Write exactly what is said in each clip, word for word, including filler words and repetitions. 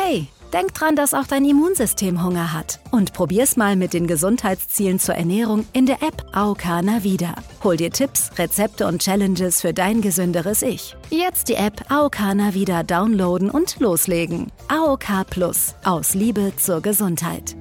Hey, denk dran, dass auch dein Immunsystem Hunger hat. Und probier's mal mit den Gesundheitszielen zur Ernährung in der App A O K Navida. Hol dir Tipps, Rezepte und Challenges für dein gesünderes Ich. Jetzt die App A O K Navida downloaden und loslegen. A O K Plus. Aus Liebe zur Gesundheit.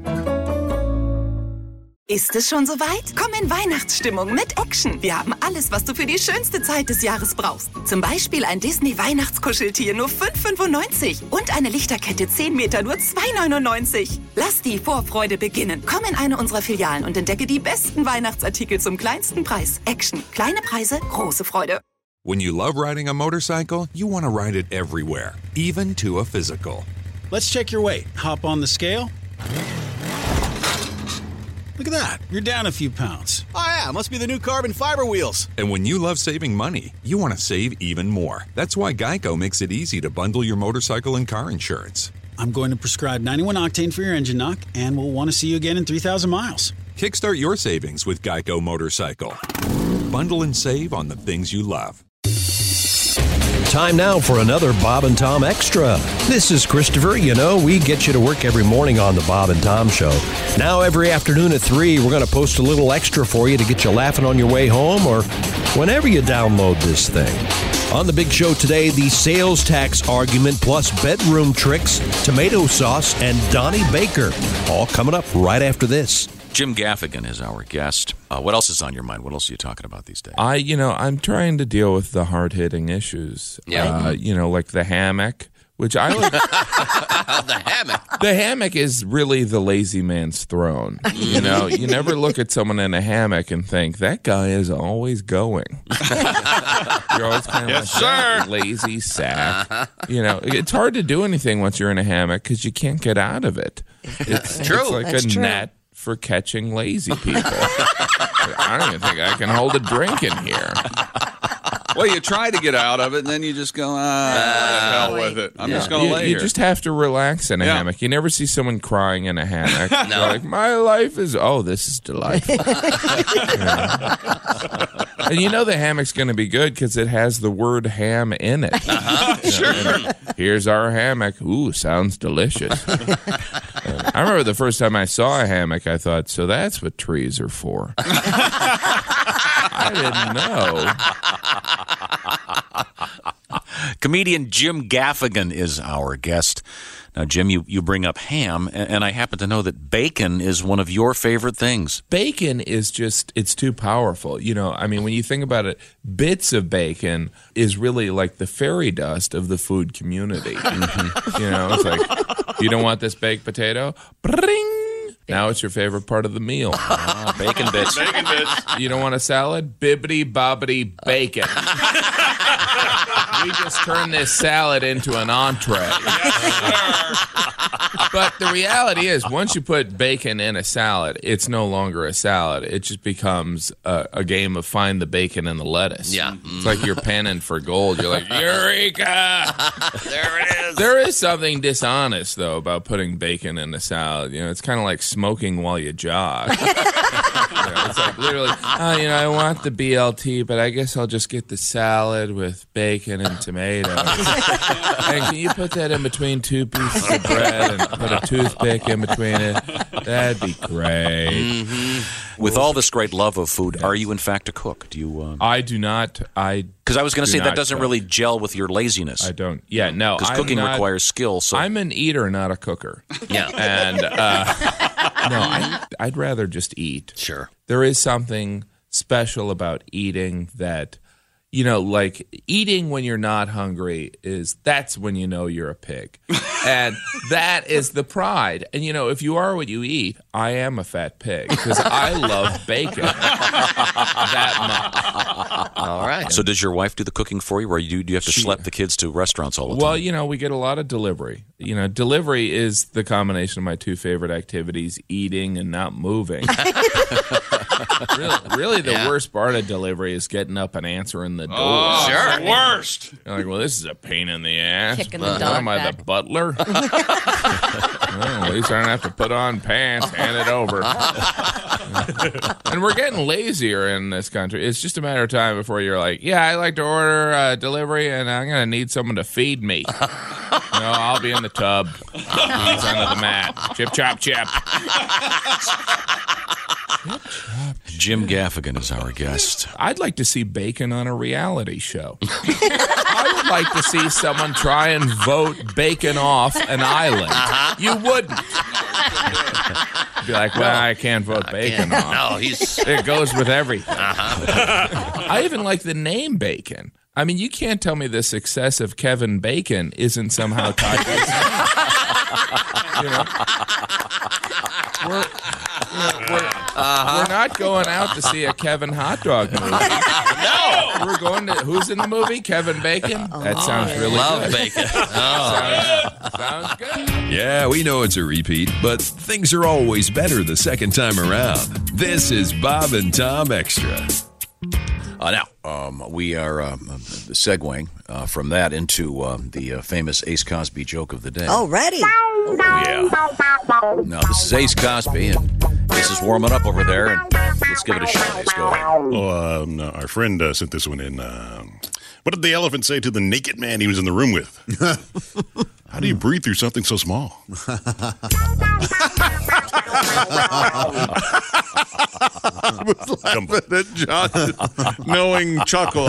Ist es schon soweit? Komm in Weihnachtsstimmung mit Action. Wir haben alles, was du für die schönste Zeit des Jahres brauchst. Zum Beispiel ein Disney-Weihnachtskuscheltier nur fünf fünfundneunzig und eine Lichterkette zehn Meter nur zwei neunundneunzig. Lass die Vorfreude beginnen. Komm in eine unserer Filialen und entdecke die besten Weihnachtsartikel zum kleinsten Preis. Action. Kleine Preise, große Freude. When you love riding a motorcycle, you want to ride it everywhere, even to a physical. Let's check your weight. Hop on the scale. Look at that. You're down a few pounds. Oh, yeah. Must be the new carbon fiber wheels. And when you love saving money, you want to save even more. That's why Geico makes it easy to bundle your motorcycle and car insurance. I'm going to prescribe ninety-one octane for your engine knock, and we'll want to see you again in three thousand miles. Kickstart your savings with Geico Motorcycle. Bundle and save on the things you love. Time now for another Bob and Tom Extra. This is Christopher. You know, we get you to work every morning on the Bob and Tom Show. Now, every afternoon at three, we're going to post a little extra for you to get you laughing on your way home or whenever you download this thing. On the big show today, the sales tax argument plus bedroom tricks, tomato sauce, and Donnie Baker. All coming up right after this. Jim Gaffigan is our guest. Uh, what else is on your mind? What else are you talking about these days? I, you know, I'm trying to deal with the hard-hitting issues. Yeah. Uh, you know, like the hammock, which I like. The hammock. The hammock is really the lazy man's throne. You know, you never look at someone in a hammock and think, that guy is always going. You're always kind of Yes, like, sir. that lazy sack. You know, it's hard to do anything once you're in a hammock because you can't get out of it. It's, True. it's like That's a true. net for catching lazy people. I don't even think I can hold a drink in here. Well, you try to get out of it, and then you just go, ah, the hell with it. I'm Yeah. just going to you, lay you here. just have to relax in a Yeah. hammock. You never see someone crying in a hammock. No. They're like, my life is, oh, this is delightful. Yeah. And you know the hammock's going to be good because it has the word ham in it. Uh-huh. Sure. Here's our hammock. Ooh, sounds delicious. Uh, I remember the first time I saw a hammock, I thought, so that's what trees are for. I didn't know. Comedian Jim Gaffigan is our guest. Now, Jim, you, you bring up ham, and, and I happen to know that bacon is one of your favorite things. Bacon is just, it's too powerful. You know, I meing, when you think about it, bits of bacon is really like the fairy dust of the food community. You know, it's like, you don't want this baked potato? Bring! Now it's your favorite part of the meal. Ah, bacon bits. Bacon bits. You don't want a salad? Bibbity bobbity bacon. We just turned this salad into an entree. But the reality is, once you put bacon in a salad, it's no longer a salad. It just becomes a, a game of find the bacon and the lettuce. Yeah. It's like you're panning for gold. You're like, Eureka! There it is. There is something dishonest, though, about putting bacon in a salad. You know, it's kind of like smoking while you jog. You know, it's like literally, oh, you know, I want the B L T, but I guess I'll just get the salad with bacon and tomatoes. And can you put that in between two pieces of bread and put a toothpick in between it? That'd be great. Mm-hmm. With all this great love of food, yes. Are you in fact a cook? Do you? Um... I do not. I because I was going to do say that not doesn't cook. really gel with your laziness. I don't. Yeah, no. Because I'm cooking not- requires skill. So I'm an eater, not a cooker. Yeah. And uh, no, I, I'd rather just eat. Sure. There is something special about eating that, you know, like eating when you're not hungry is, that's when you know you're a pig. And that is the pride. And, you know, if you are what you eat, I am a fat pig because I love bacon that much. All right. So does your wife do the cooking for you, or you do, do you have to She- schlep the kids to restaurants all the time? Well, you know, we get a lot of delivery. You know, delivery is the combination of my two favorite activities, eating and not moving. really, really, the Yeah. worst part of delivery is getting up and answering the door. Oh, Sure. it's the worst. You're like, well, this is a pain in the ass. Kicking the What dog am I, back. the butler? Well, at least I don't have to put on pants, hand it over. And we're getting lazier in this country. It's just a matter of time before you're like, yeah, I like to order uh, delivery, and I'm going to need someone to feed me. No, I'll be in the tub. He's under the mat. Chip, chop, chip. Jim Gaffigan is our guest. I'd like to see Bacon on a reality show. I would like to see someone try and vote Bacon off an island. Uh-huh. You wouldn't. Be like, well, I can't vote Bacon can't. off. No, he's... It goes with everything. Uh-huh. I even like the name Bacon. I mean, you can't tell me the success of Kevin Bacon isn't somehow tied to his name. You know? We're, we're, uh-huh. we're not going out to see a Kevin hot dog movie. No, we're going to. Who's in the movie? Kevin Bacon. That sounds really Love good. Bacon. Oh. Sounds, sounds good. Yeah, we know it's a repeat, but things are always better the second time around. This is Bob and Tom Extra. Uh, now, um, we are um, segueing uh, from that into um, the uh, famous Ace Cosby joke of the day. Already? Oh, yeah. Now, this is Ace Cosby, and Ace is warming up over there, and let's give it a shot. Ace, go ahead. Well, um, our friend uh, sent this one in. Uh, what did the elephant say to the naked man he was in the room with? How do you breathe through something so small? I was laughing at John's knowing chuckle.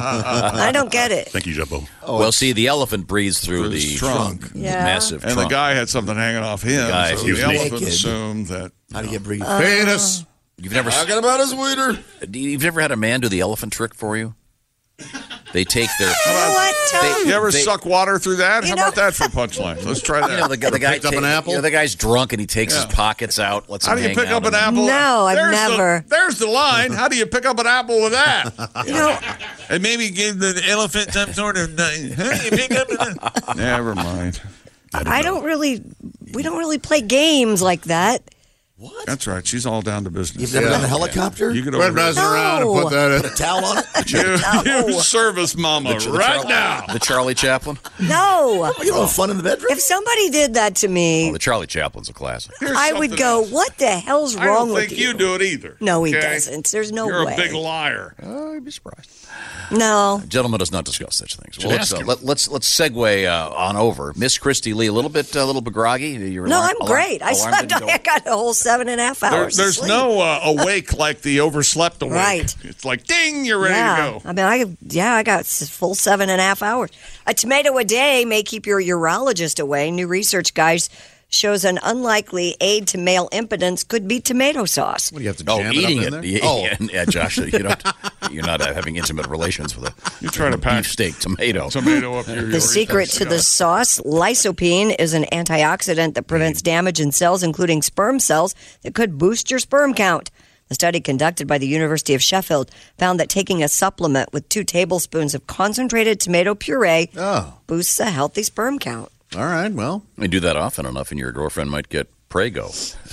I don't get it. Thank you, Jumbo. Oh, well, see, the elephant breathes through the trunk. trunk. Yeah. Massive And trunk. the guy had something hanging off him, The guy- so he was the elephant naked. assumed that How do you breathe? Uh, penis. You've never, Talking about his wiener. you've never had a man do the elephant trick for you? They take their... You know what, Tom? You ever They- suck water through that? You How know- about that for punchline? Let's try that. You know, the, the guy picked up take- an apple? You know, the guy's drunk and he takes Yeah. his pockets out. Lets How do him you hang pick out up an and- apple? No, I've there's never. The, there's the line. How do you pick up an apple with that? You know, And maybe give the elephant some sort of. How do you pick up an Never mind. I don't really, we don't really play games like that. What? That's right. She's all down to business. You've never done a helicopter? You could Quit over messing around and put that in. Put a towel on it? you, you service mama The- the right Charlie- now. The Charlie Chaplin? No. You don't have fun in the bedroom? If somebody did that to Oh, me, the Charlie Chaplin's a classic. Here's I would something go, else. what the hell's I wrong don't with think you? you do it either. No, he okay? doesn't. There's no You're way. a big liar. Oh, I'd be surprised. No. Gentleman does not discuss such things. Well, let's, ask uh, him. let, let's let's segue uh, on over. Miss Christy Lee, a little bit, a little bit groggy. Your No, alarm- I'm alarm- great. I alarm slept. didn't go- I got a whole seven and a half There, hours. of there's sleep. no uh, awake like the overslept awake. Right. It's like, ding, you're ready yeah. to go. I mean, I yeah, I got s- full seven and a half hours. A tomato a day may keep your urologist away. New research, guys, shows an unlikely aid to male impotence could be tomato sauce. What do you have to Oh, jam eating it it. up in Yeah, there? Oh, yeah, yeah, Josh, you don't, you're not uh, having intimate relations with a, You try to a pack beefsteak tomato. tomato up your The secret to the sauce, lysopene, is an antioxidant that prevents damage in cells, including sperm cells, that could boost your sperm count. The study conducted by the University of Sheffield found that taking a supplement with two tablespoons of concentrated tomato puree Oh. boosts a healthy sperm count. All right, well. You do that often enough, and your girlfriend might get Prego.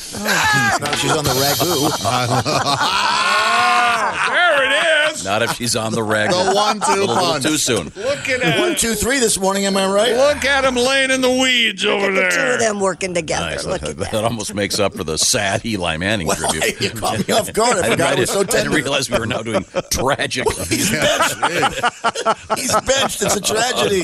Now she's on the ragu. There it is. Not if she's on the rag. The one-two a little, little punch. too soon. Looking at One, two, three this morning, am I right? Look at him laying in the weeds over Look at the two there. of them working together. Nice. Look That, at that that. almost makes up for the sad Eli Manning Well, tribute. you caught me off guard. I forgot it was so I didn't tender. realize we were now doing tragic. He's benched. He's benched. It's a tragedy.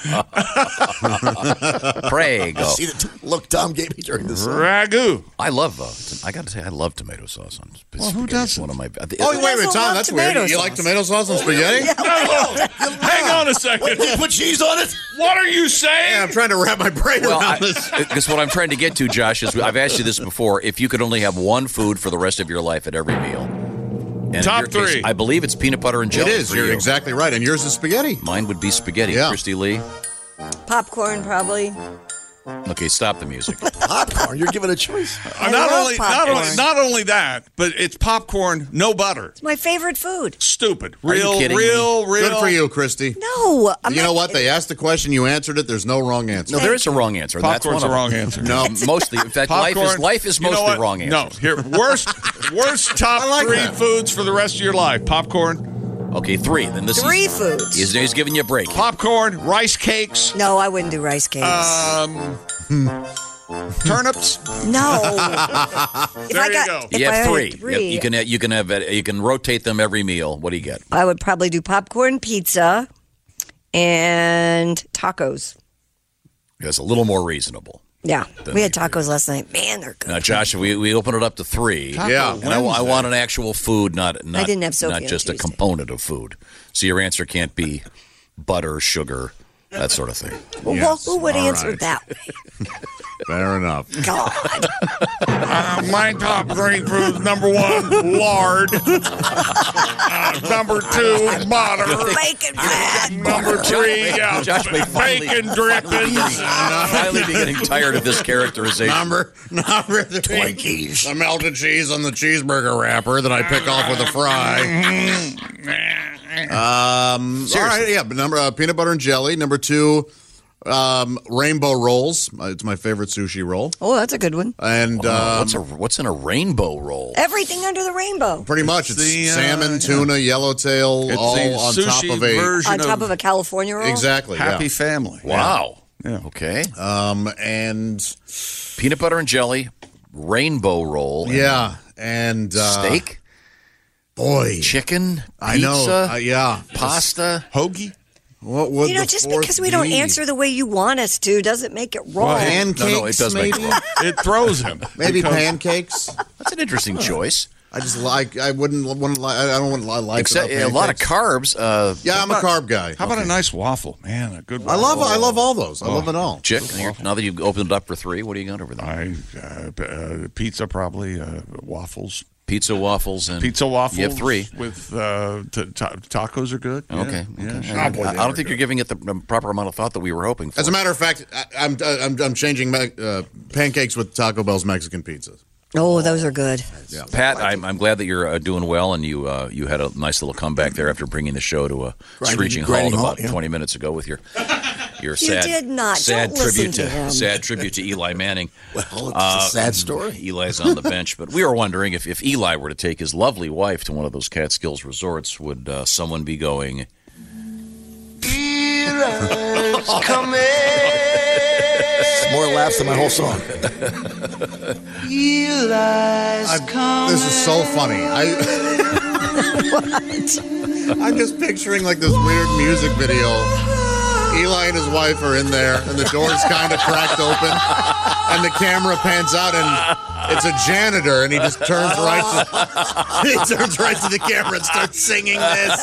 Prego. See the t- look Tom gave me during this. Ragu. I love. Uh, t- I got to say, I love tomato sauce on spaghetti. Well, who It's doesn't? One of my. I thi- Oh, wait a minute, doesn't Tom. love That's weird. tomato You like sauce? tomato sauce on spaghetti? Hang on a second. You put cheese on it? What are you saying? Yeah, I'm trying to wrap my brain Well, around I, this. because what I'm trying to get to, Josh, is I've asked you this before. If you could only have one food for the rest of your life at every meal, and in Top your case, three. I believe it's peanut butter and It jelly. is. for You're you. exactly right. And yours is spaghetti. Mine would be spaghetti. Yeah. Christy Lee. Popcorn, probably. Okay, stop the music. Popcorn. You're given a choice. I not love only not popcorn. only not only that, but it's popcorn, no butter. It's my favorite food. Stupid. Are you Real, kidding real, real. Good for you, Christy. No. I'm You know not- what? They asked the question, you answered it. There's no wrong answer. No, there is a wrong answer. That's Popcorn's one the of wrong them. answer. No. Mostly, in fact, life is Popcorn, life is you know mostly what? wrong No, answers. here worst worst top like three that. foods for the rest of your life. Popcorn, Okay, three. Then this Three is, foods. He's, he's giving you a break. popcorn, rice cakes. No, I wouldn't do rice cakes. Um, Turnips? No. If There I you got, go. If You I have had three. three, You, you can you can have you can rotate them every meal. What do you get? I would probably do popcorn pizza and tacos. That's a little more reasonable. Yeah, Then we had tacos last night. Man, they're good. Now, Josh, we we open it up to three. Taco Yeah. And I, I want an actual food, not not, didn't have Sophie not on just a Tuesday. component of food. So your answer can't be butter, sugar, that sort of thing. Well, Yes, who would all answer right. that way? Fair enough. God. Uh, my top three foods: number one, lard. Uh, number two, butter. Bacon fat. Number three, yeah, Josh may finally- bacon drippings. Finally be getting tired of this characterization. Number, number three. Twinkies. The melted cheese on the cheeseburger wrapper that I pick off with a fry. Um, all right, yeah, but number uh, peanut butter and jelly. Number two, um, rainbow rolls. Uh, It's my favorite sushi roll. Oh, that's a good one. And Oh, um, what's a what's in a rainbow roll? Everything under the rainbow. pretty much it's the, uh, salmon, tuna, yellowtail, It's all the on top sushi of a version On top of a California roll? exactly. Happy Yeah. Family. Wow. Yeah. Okay. Um, and Peanut butter and jelly, rainbow roll. and yeah, and uh, steak, boy, chicken, pizza, I know. Uh, yeah, pasta. Hoagie. What would You know, the just fourth because we don't be? answer the way you want us to doesn't make it wrong. pancakes, No, no, it does make maybe? it wrong. It throws him. Maybe Because- pancakes. That's an interesting choice. I just like. I wouldn't want to. Like, I don't want to like. Except a lot of carbs. Uh, Yeah, I'm a carb guy. How about a nice waffle? Man, a good I waffle. love. I love all those. I Oh. love it all. Chick, now that you've opened it up for three, what do you got over there? I uh, p- uh, pizza probably uh, waffles. Pizza, waffles, and Pizza waffles. You have three. with uh, t- ta tacos are good. Yeah, Okay. yeah, okay. sure. I, I don't think you're giving it the proper amount of thought that we were hoping for. As a matter of fact, I, I'm, I'm I'm changing me- uh, pancakes with Taco Bell's Mexican pizzas. Oh, those are good. Yeah. Pat, I'm, I'm glad that you're uh, doing well, and you uh, you had a nice little comeback there after bringing the show to a Grinding- screeching grinding halt halt, about yeah. twenty minutes ago with your your You sad did not. sad Don't listen tribute to him. sad tribute to Eli Manning. Well, it's Uh, a sad story. Eli's on the bench, but we were wondering if, if Eli were to take his lovely wife to one of those Catskills resorts, would uh, someone be going? Eli's coming. It's more laughs than my whole song. I, this is so funny. I, I'm just picturing like this weird music video. Eli and his wife are in there, and the door's kind of cracked open, and the camera pans out, and it's a janitor, and he just turns right to he turns right to the camera and starts singing this.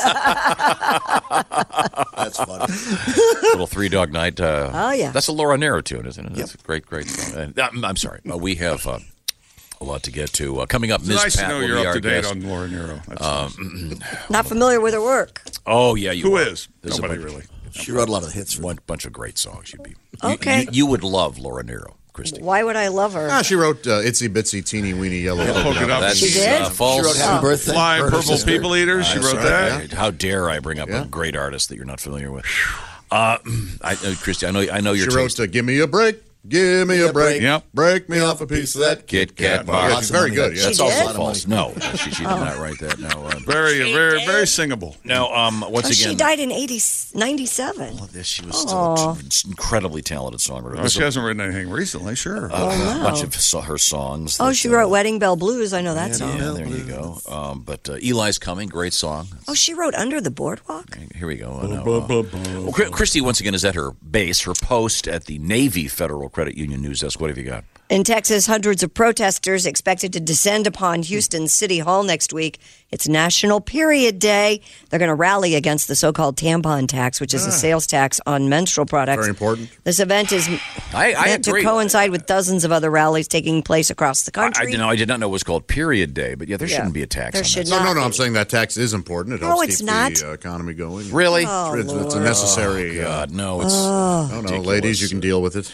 That's funny. Little Three Dog Night. Uh, Oh, yeah. That's a Laura Nero tune, isn't it? That's a great, great song. And, uh, I'm sorry. Uh, we have uh, a lot to get to. Uh, coming up, It's Miz nice Pat to know will you're be up our to date guest. on Laura Nero. That's Um, Not familiar with her work. Oh, yeah, you Who are. is? There's a Nobody bunch- really. She wrote a lot of hits. One bunch of great songs. You'd be you- Okay. You, you would love Laura Nero, Christy. Why would I love her? Ah, she wrote uh, "Itsy Bitsy Teeny Weeny Yellow Polka Polka Dot. That's She did? Uh, false. She wrote Happy Birthday. Flying Her Purple sister. People Eaters. She That's wrote right, that. How dare I bring up Yeah. a great artist that you're not familiar with? Uh, I, uh, Christy, I know, I know She your wrote taste. uh, "Give Me a Break, Give Me a Break, Yep. Break Me Off a Piece of That Kit Kat Yeah, bar. she's very good. Yeah. That's She also did? false. No, she, she did not write that. No. Uh, Very, very, very singable. no. Um. Once Oh, again, she died in eighty, ninety-seven. Well, this- she was still a t- incredibly talented songwriter. Oh, There's she a, hasn't written anything recently. Sure. a bunch of so- her songs. Oh, that, she uh, wrote Wedding Bell Blues. I know that song. Yeah, there you go. Um, but uh, Eli's Coming, great song. Oh, she wrote Under the Boardwalk? Here we go. Uh, now, uh, well, Chri- Christy, once again, is at her base, her post at the Navy Federal Credit Union News Desk. What have you got? In Texas, hundreds of protesters expected to descend upon Houston City Hall next week. It's National Period Day. They're going to rally against the so-called tampon tax, which is a sales tax on menstrual products. Very important. This event is I, I meant to agree. coincide with dozens of other rallies taking place across the I, I, country. did not- I did not know it was called Period Day, but yeah, there Yeah. shouldn't be a tax There on should that. No, no, not no. I'm be. saying that tax is important. It No, helps it's keep not. the uh, economy going. Really? Oh, it's, it's a Lord. necessary. uh, God, no, it's no, no, ridiculous. ladies, you can deal with it.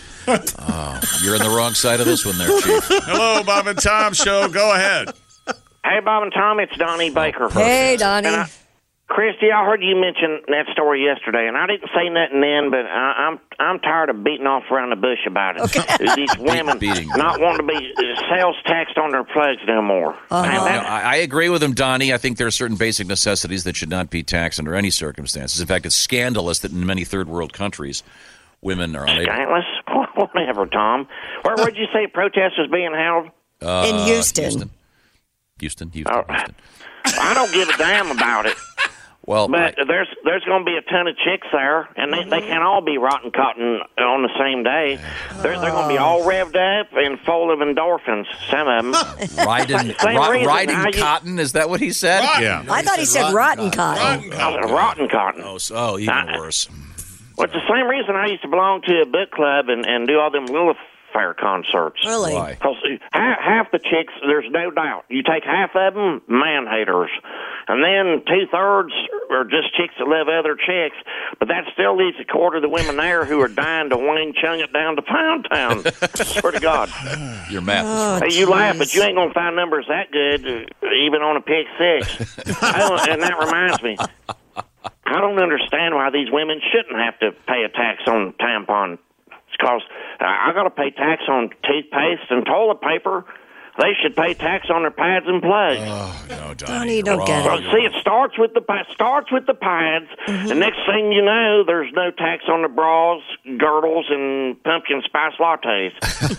Oh, you're in the wrong side of this one there, Chief. Hello, Bob and Tom Show. Go ahead. Hey, Bob and Tom, it's Donnie Baker. Hey, Donnie. And I, Christy, I heard you mention that story yesterday, and I didn't say nothing then, but I, I'm I'm tired of beating off around the bush about it. Okay. These women beating. not wanting to be sales taxed on their plugs no more. I, Man, know, that- I, I agree with him, Donnie. I think there are certain basic necessities that should not be taxed under any circumstances. In fact, it's scandalous that in many third world countries, women are unable. Scandalous? Whatever, Tom. Where would you say protest was being held? Uh, In Houston. Houston, Houston, Houston. Oh, Houston. I don't give a damn about it. Well, But I- there's there's going to be a ton of chicks there, and they, they can't all be rotten cotton on the same day. They're, they're going to be all revved up and full of endorphins, some of them. riding, Same ri- reason riding how you- cotton, is that what he said? Rotten. Yeah. I thought he said rotten cotton. Oh, rotten cotton. Oh, so, oh even Uh, worse. Well, it's the same reason I used to belong to a book club and, and do all them Lilith Fair concerts. Really? Why? Because half, half the chicks, there's no doubt. You take half of them, man haters. And then two-thirds are just chicks that love other chicks. But that still leaves a quarter of the women there who are dying to Wayne Chung it down to Pound Town. Swear to God. Your math Oh, is Hey, you geez. laugh, but you ain't going to find numbers that good, uh, even on a pick six. Oh, and that reminds me. I don't understand why these women shouldn't have to pay a tax on tampon. It's because uh, I got to pay tax on toothpaste and toilet paper. They should pay tax on their pads and plugs. Oh, no, Donnie. Donnie, you don't get Well, it. see, it starts with the pa- starts with the pads. Mm-hmm. The next thing you know, there's no tax on the bras, girdles, and pumpkin spice lattes.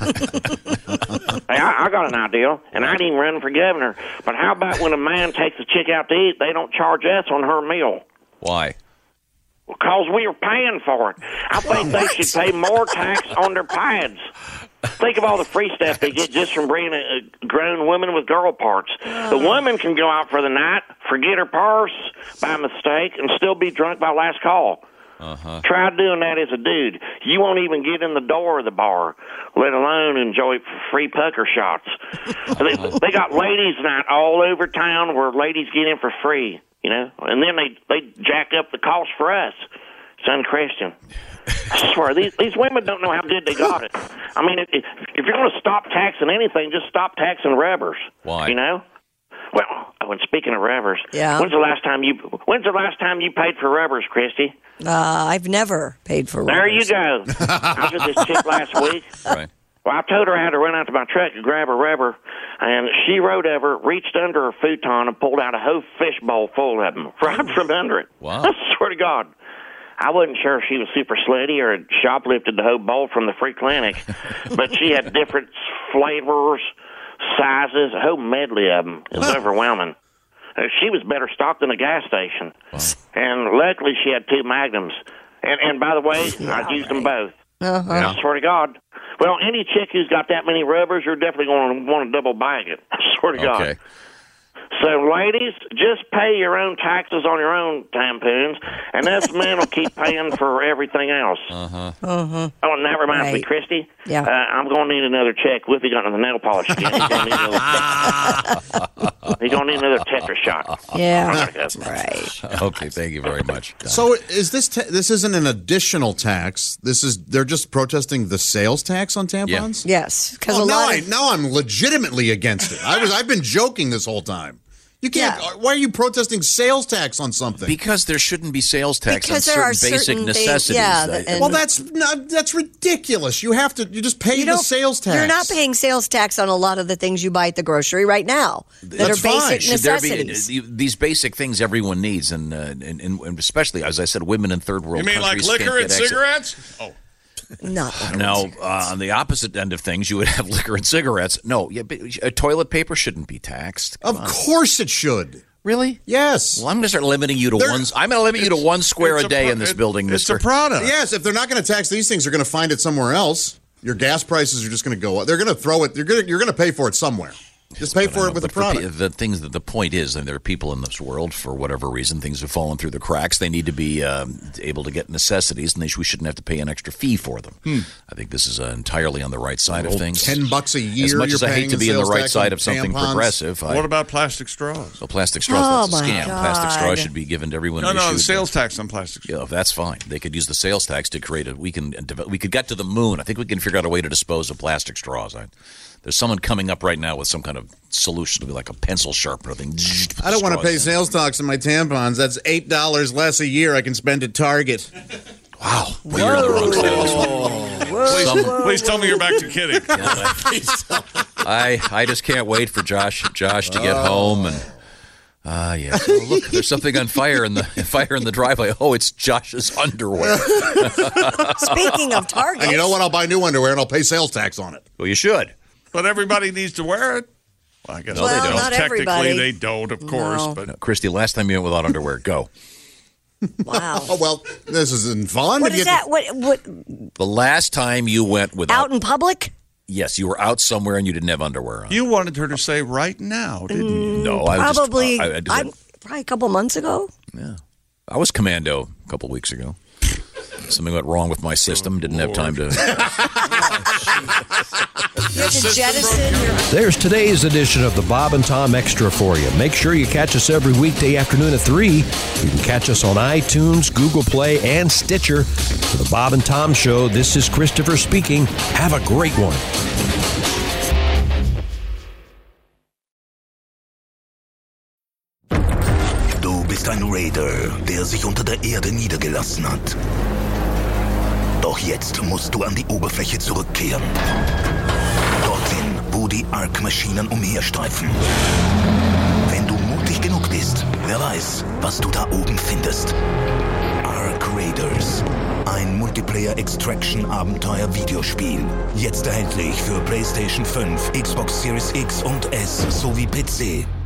Hey, I, I got an idea, and I ain't even running for governor. But how about when a man takes a chick out to eat, they don't charge us on her meal? Why? Because we are paying for it. I think they should pay more tax on their pads. Think of all the free stuff they get just from bringing a, a grown woman with girl parts. The woman can go out for the night, forget her purse by mistake, and still be drunk by last call. Uh-huh. Try doing that as a dude. You won't even get in the door of the bar, let alone enjoy free pucker shots. they, they got ladies' night all over town where ladies get in for free, you know, and then they, they jack up the cost for us. It's unchristian. I swear, these, these women don't know how good they got it. I mean, if, if you're going to stop taxing anything, just stop taxing rubbers. Why? You know? Well, oh, and speaking of rubbers, Yeah. when's the last time you when's the last time you paid for rubbers, Christy? Uh, I've never paid for There you rubbers. go. I was with this chick last week. Right. Well, I told her I had to run out to my truck to grab a rubber, and she rode over, reached under her futon, and pulled out a whole fish bowl full of them right from under it. Wow. I swear to God. I wasn't sure if she was super slutty or had shoplifted the whole bowl from the free clinic, but she had different flavors, sizes, a whole medley of them. It was overwhelming. Uh, she was better stocked than a gas station. Wow. And luckily she had two Magnums. And, and by the way, I used them both. Uh-huh. I swear to God. Well, any chick who's got that many rubbers, you're definitely going to want to double bag it. I swear to God. Okay. So, ladies, just pay your own taxes on your own tampons, and us men will keep paying for everything else. Uh-huh. Uh-huh. Oh, and that reminds me, Right. Christy. Yeah. Uh, I'm going to need another check. Whippy got another nail polish again. He's going to need another He's going to need another Tetra shot. Yeah. Okay. Right. Okay, thank you very much. Don. So is this ta- this isn't an additional tax? This is they're just protesting the sales tax on tampons. Yes, because Oh, a now, lot I, of now I'm legitimately against it. I was I've been joking this whole time. You can't. Yeah. Why are you protesting sales tax on something? Because there shouldn't be sales tax Because on there are certain basic certain things- necessities. yeah, that- and- well, that's not, that's ridiculous. You have to. You just pay you the don't- sales tax. You're not paying sales tax on a lot of the things you buy at the grocery right now that That's are basic fine. Should there be- necessities. these basic things everyone needs, and, uh, and, and and especially, as I said, women in third world You mean like countries can't liquor get and access- cigarettes? Oh. Not Now, uh, on the opposite end of things, you would have liquor and cigarettes. No, yeah, but, uh, toilet paper shouldn't be taxed. Come Of on. course it should. Really? Yes. Well, I'm going to start limiting you to There- one. I'm going to limit you to one square it's a a day pro- in this it- building, It's Mister a product. Yes. If they're not going to tax these things, they're going to find it somewhere else. Your gas prices are just going to go up. They're going to throw it. You're going to you're going to pay for it somewhere. Just pay for it with the But for pe- product. the things that the point is, and there are people in this world for whatever reason things have fallen through the cracks. They need to be um, able to get necessities, and they sh- we shouldn't have to pay an extra fee for them. Hmm. I think this is uh, entirely on the right side of Old things. ten bucks a year. As much you're as I hate paying to in be on the sales right tax side on of something tampons. progressive, I, What about plastic straws? so plastic straws. Oh, that's a my scam. Plastic straws God. should be given to everyone. No, no, issued. the sales tax on plastic straws. Yeah, that's fine. They could use the sales tax to create a. We can develop, we could get to the moon. I think we can figure out a way to dispose of plastic straws. I, there's someone coming up right now with some kind of solution to be like a pencil sharpener thing. I don't want to pay Straws in. sales tax on my tampons. That's eight dollars less a year I can spend at Target. Wow, well, you're on the wrong side of this one. Please, Some- please tell me you're back to kidding. I I just can't wait for Josh Josh to get home and Ah, yes. Oh, look, there's something on fire in the fire in the driveway. Oh, it's Josh's underwear. Speaking of Target. And you know what? I'll buy new underwear and I'll pay sales tax on it. Well, you should. But everybody needs to wear it. Well, I guess No, they well, don't. not Technically, everybody. they don't, of course. No. But No, Christy, last time you went without underwear, go. Wow. Oh, well, this isn't fun. What If is you- that? What? What? The last time you went without... Out in public? Yes, you were out somewhere and you didn't have underwear on. you wanted her to say right now, didn't you? No, I was Probably. Just, I, I just, I'm- probably a couple months ago. yeah. I was commando a couple weeks ago. Something went wrong with my system. Didn't have time to... You have to jettison your. There's today's edition of the Bob and Tom Extra for you. Make sure you catch us every weekday afternoon at three. You can catch us on iTunes, Google Play, and Stitcher. For the Bob and Tom Show, this is Christopher speaking. Have a great one. Du bist ein Raider, der sich unter der Erde niedergelassen hat. Doch jetzt musst du an die Oberfläche zurückkehren. Dorthin, wo die Ark-Maschinen umherstreifen. Wenn du mutig genug bist, wer weiß, was du da oben findest. Ark Raiders. Ein Multiplayer-Extraction-Abenteuer-Videospiel. Jetzt erhältlich für PlayStation fünf, Xbox Series X und S sowie P C.